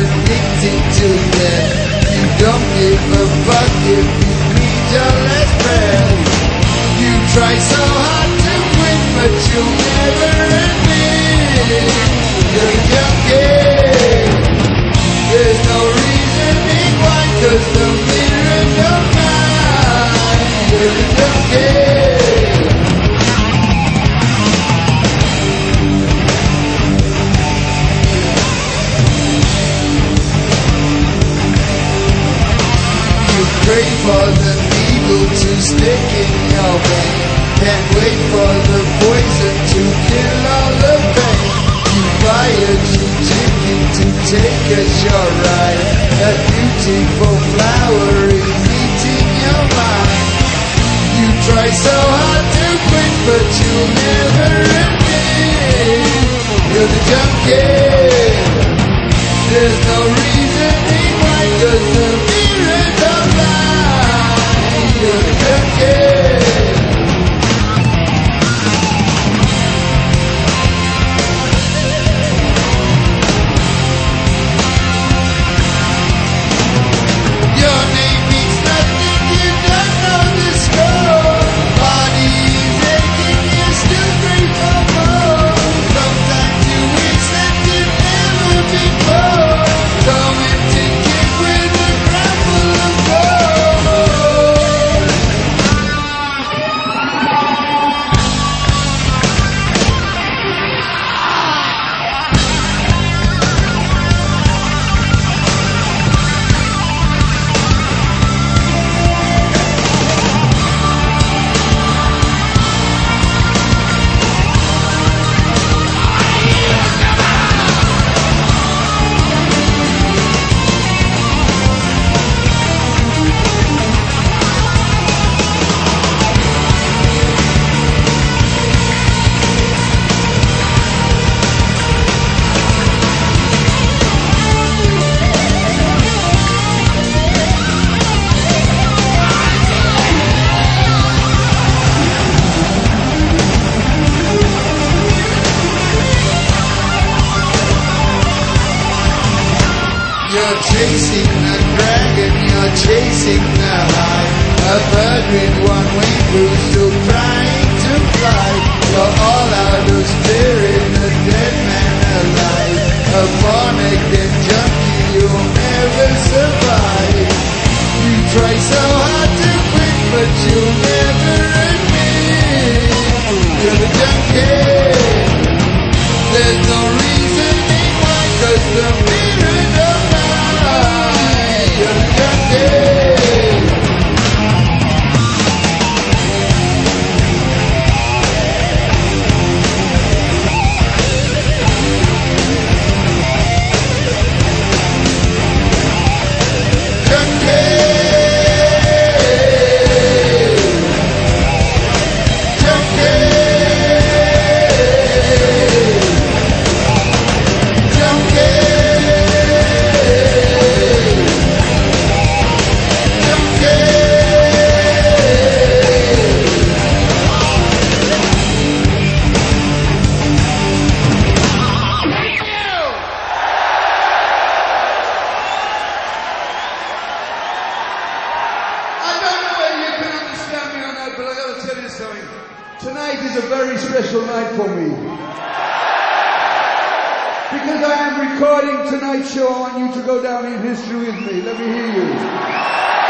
addicted to them. You don't give a fuck if you breathe your last breath. You try so hard to quit, but you'll never admit you're a junkie. There's no reasoning why, 'cause the mirror don't lie. You're a junkie. Pray for the needle to stick in your vein. Can't wait for the poison to kill all the pain. You buy a cheap ticket to take a short ride. That beautiful flower is eating your mind. You try so hard to quit, but you'll never admit you're the junkie. There's no reasoning why, 'cause the mirror don't lie. You're the junkie. Your name means nothing, you don't know the score. Body is aching, you're still free for more. Sometimes you wish that you'd never been born. Tormented kid with a crown full of gold. You're chasing the dragon, you're chasing the high. A bird with one wing who's still trying to fly. You're all out of spirit, a dead man alive. A born-again junkie, you'll never survive. You try so hard to quit, but you'll never admit you're the junkie. There's no reasoning why, 'cause the mirror don't lie. You're the junkie. Tonight is a very special night for me. Because I am recording tonight's show, I want you to go down in history with me. Let me hear you.